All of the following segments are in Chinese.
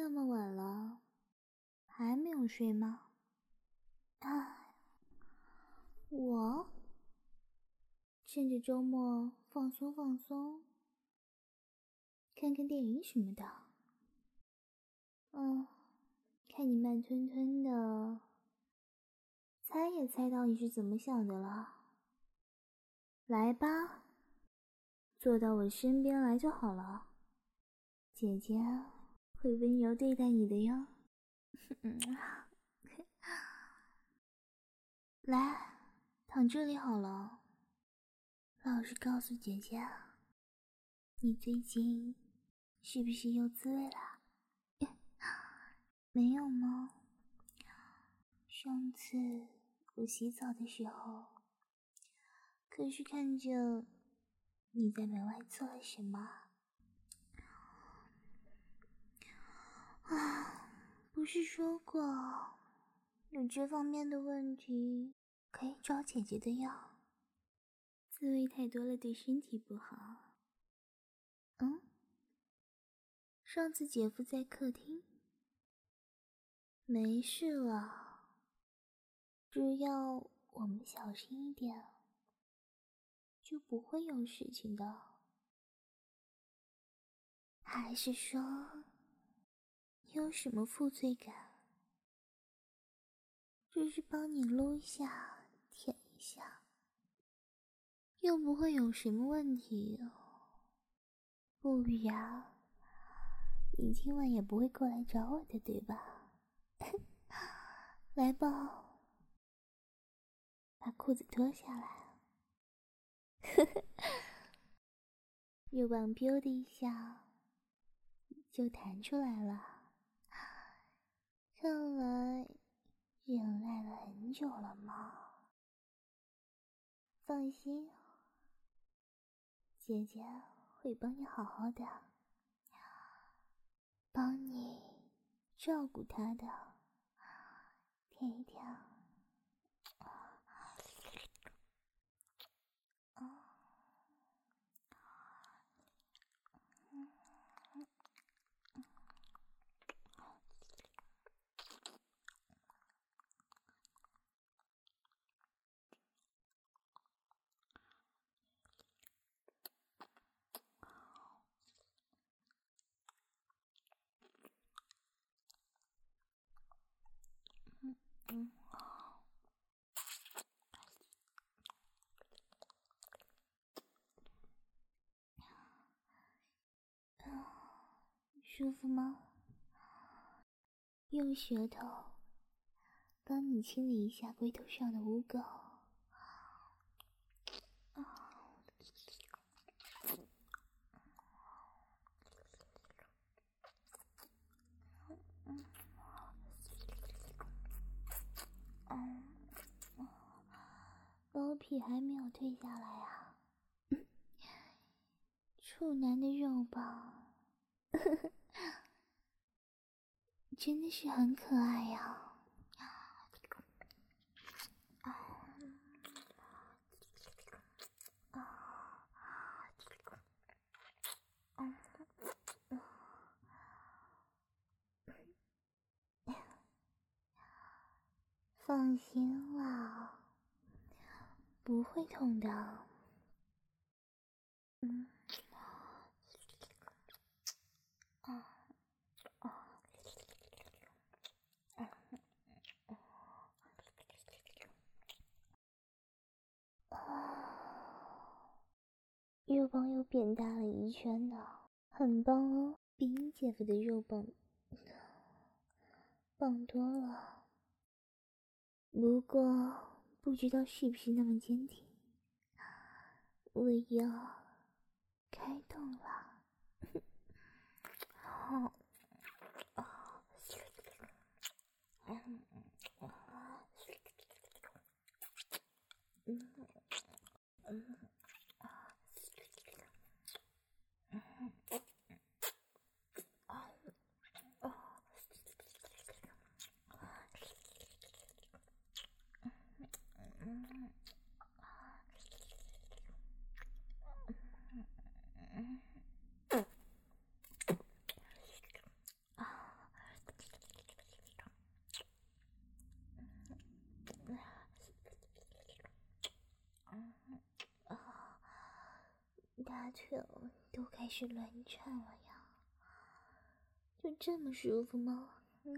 那么晚了，还没有睡吗？唉，我趁着周末放松放松，看看电影什么的。看你慢吞吞的，猜也猜到你是怎么想的了。来吧，坐到我身边来就好了，姐姐会温柔对待你的哟。来，躺这里好了。老实告诉姐姐，你最近是不是又自慰了？没有吗？上次我洗澡的时候，可是看着你在门外做了什么啊？不是说过有这方面的问题可以找姐姐的药，自慰太多了对身体不好。上次姐夫在客厅，没事了，只要我们小心一点，就不会有事情的。还是说你有什么负罪感？只是帮你撸一下舔一下，又不会有什么问题，不然你今晚也不会过来找我的，对吧？来吧，把裤子脱下来。肉棒 biu 的一下就弹出来了，看来忍耐了很久了嘛。放心，姐姐会帮你好好的，帮你照顾他的，舔一舔。舒服吗？用舌头帮你清理一下龟头上的污垢。包皮还没有退下来啊！处男的肉棒真的是很可爱呀。放心啦，不会痛的。肉棒又变大了一圈呢，很棒哦，比你姐夫的肉棒棒多了。不过不知道是不是那么坚挺，我要开动了。 大腿都开始乱颤了呀，就这么舒服吗？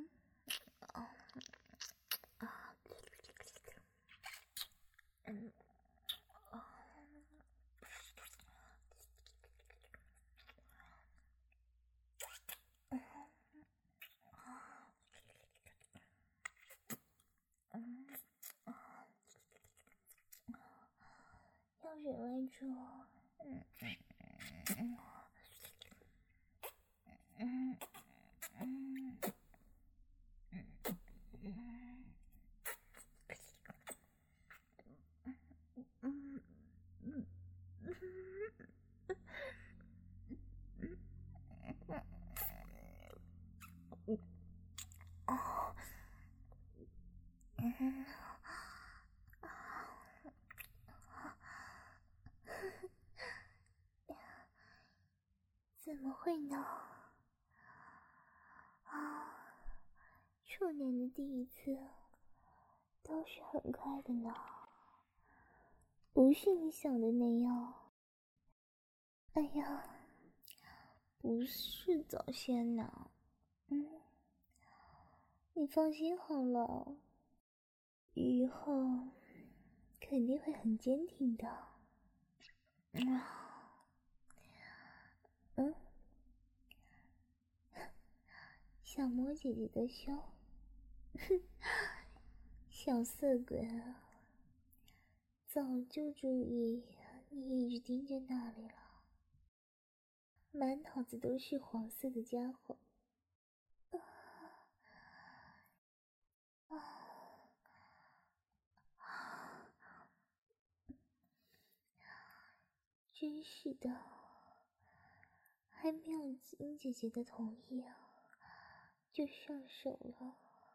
要忍耐住。怎么会呢？处年的第一次都是很快的呢，不是你想的那样。哎呀，不是早先呢。你放心好了，以后肯定会很坚挺的。想摸姐姐的胸，小色鬼啊，早就注意你一直盯着那里了，满脑子都是黄色的家伙。真是的，还没有经姐姐的同意就上手了。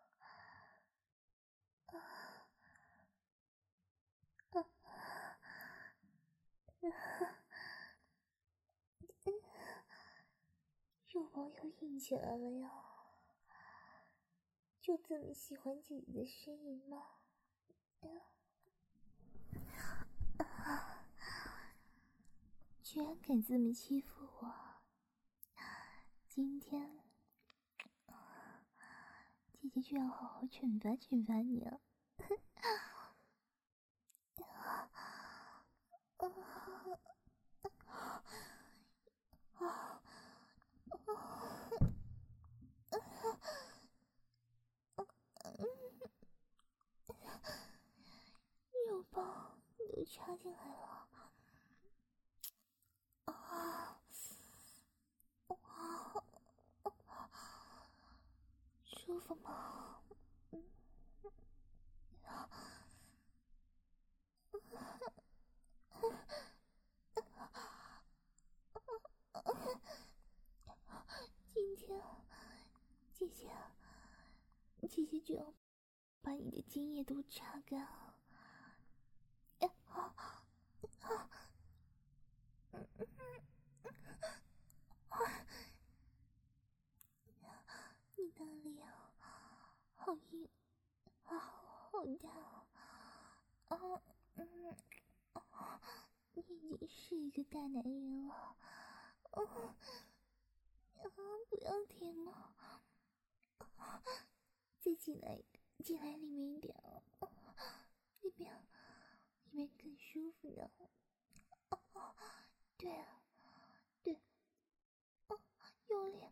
肉包又硬起来了呀！就这么喜欢姐姐的声音吗？居然敢这么欺负我！今天，姐姐就要好好惩罚惩罚你了。肉包都插进来了。舒服吗？今天，姐姐就要把你的精液都擦干。你的脸好硬，好大你已经是一个大男人了。不要停了，再进来里面一点里面更舒服呢。对，用力。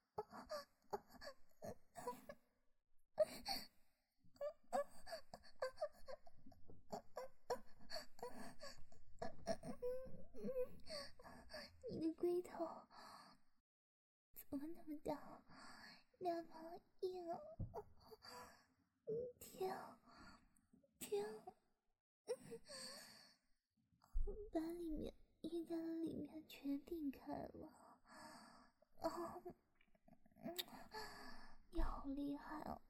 你的龟头怎么那么大，那么硬？天，把里面阴道的里面全顶开了。你好厉害哦！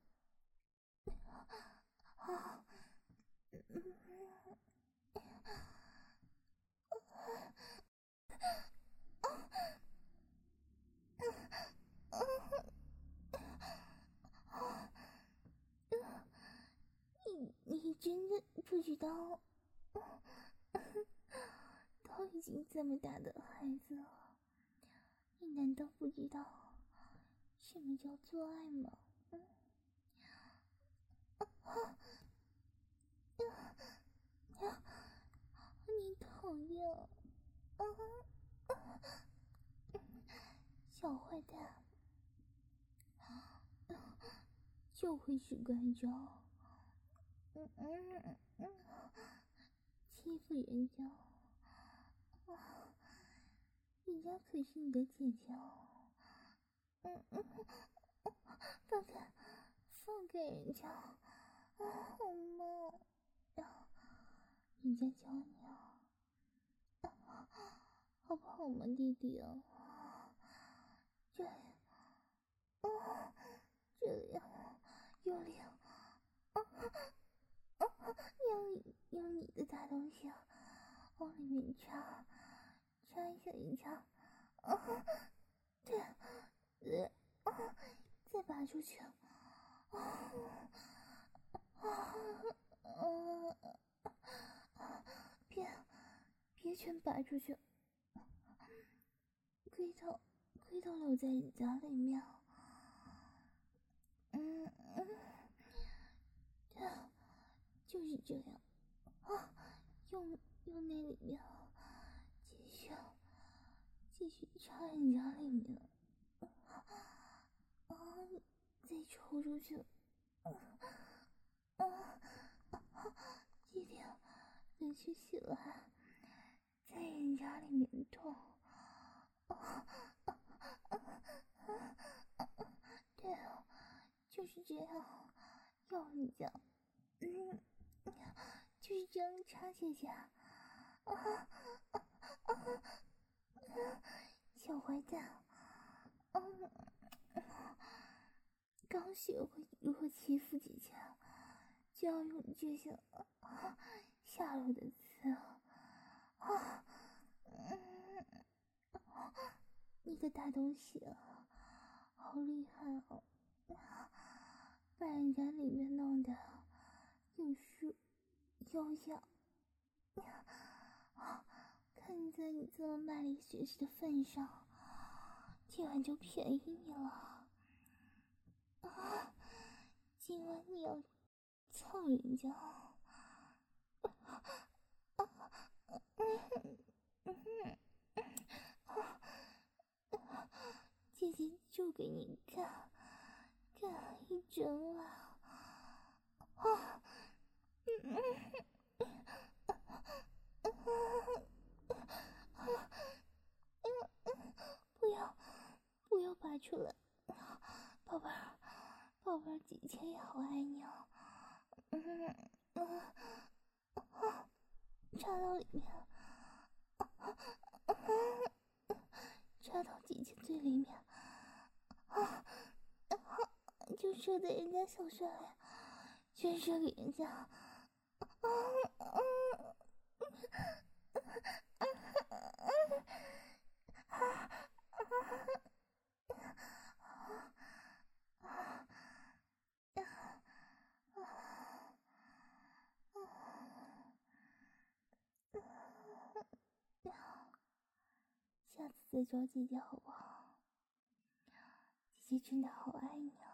你真的不知道，都已经这么大的孩子了，你难道不知道什么叫做爱吗？你讨厌，小坏蛋，就会使怪招，欺负人家，人家可是你的姐姐哦，放开，放开人家，好吗？人家教你啊，好不好嘛，弟弟啊？这样，这样，用力，用你的大东西往里面插一下一插，对，再拔出去，别全拔出去，龟头留在人家里面，就是这样用那里面，继续插人家里面，再抽出去，弟弟，连续起来，在人家里面痛，对啊，就是这样，要人家，就是这样插姐姐，小坏蛋，刚学会如何欺负姐姐，就要用这些下流的词，你个大东西，好厉害哦！把人家里面弄得又湿又痒，看在你这么卖力学习的份上，今晚就便宜你了。今晚你要操人家，姐姐就给你干一整晚。不要拔出来，宝贝儿，姐姐也好爱你哦。插到里面，插到姐姐最里面，就射在人家小穴里，全射给人家。下次再找姐姐好不好？姐姐真的好爱你啊。